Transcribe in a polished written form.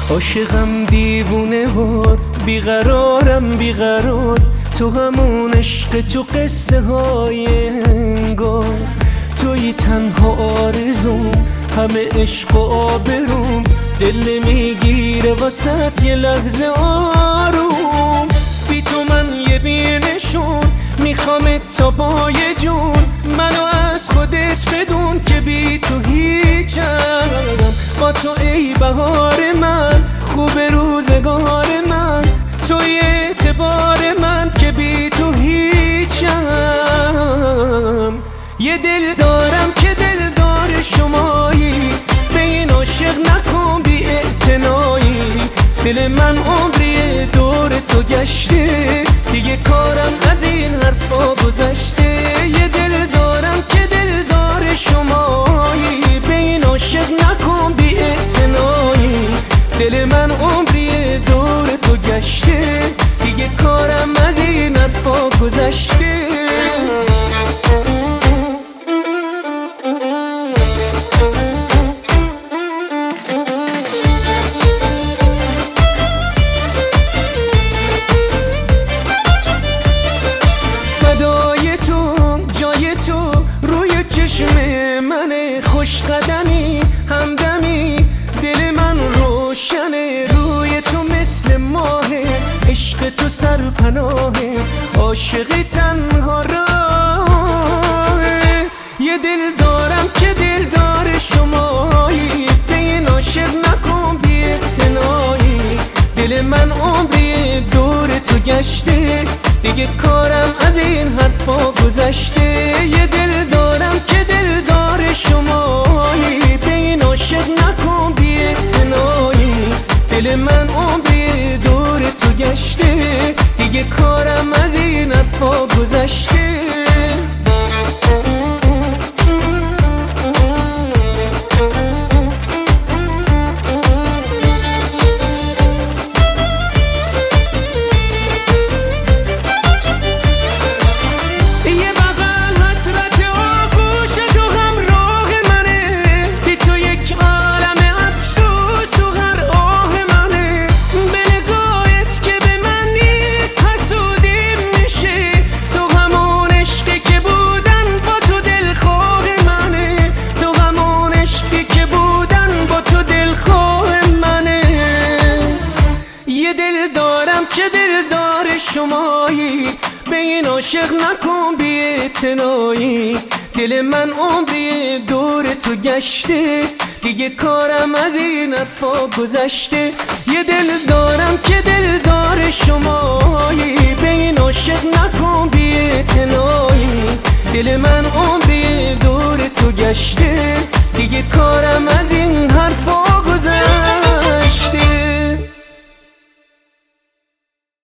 عاشقم دیوونه وار، بیقرارم بیقرار، تو همون عشق، تو قصه های انگار، توی تنها آرزوم، همه عشق و آبروم، دل نمیگیره واسط یه لحظه آروم. بی تو من یه بینشون، میخوامت تا پای جون، منو از خودت بدون که بی تو هیچم. با تو ای بهار من، خوب روزگار من، توی اعتبار من که بی تو هیچم. یه دل دارم که دلدار شمایی، به این عاشق نکن بی اعتنایی. دل من عمری دور تو گشته، دیگه کارم از این حرفا گذشته. یه دل دارم که دلدار شمایی، به این عاشق نکن بی اعتنایی. دل من عمری دور تو گشته، دیگه کارم از این حرفا گذشته. چشم من خوش قدمی، همدمی، دل من روشنه، روی تو مثل ماه، عشق تو سرپناهه، عاشق تنها راهه. یه دل دارم که دلدار شمایی، به این عاشق نکن بی اعتنایی. دل من عمری دور تو گشته، دیگه کارم از این حرفا گذشته. یه دل دارم که دلدار شمایی، به این عاشق نکن بی اعتنایی. دل من عمری دور تو گشته، دیگه کارم از این حرفا گذشته. که دلدار شمایی، به این عاشق نکن بی اعتنایی. دل من عمری دور تو گشته، دیگه کارم از این حرفا گذشته. یه دل دارم که دلدار شمایی، به این عاشق نکن بی اعتنایی. دل من عمری دور تو گشته، دیگه کارم از این حرفا گذشته.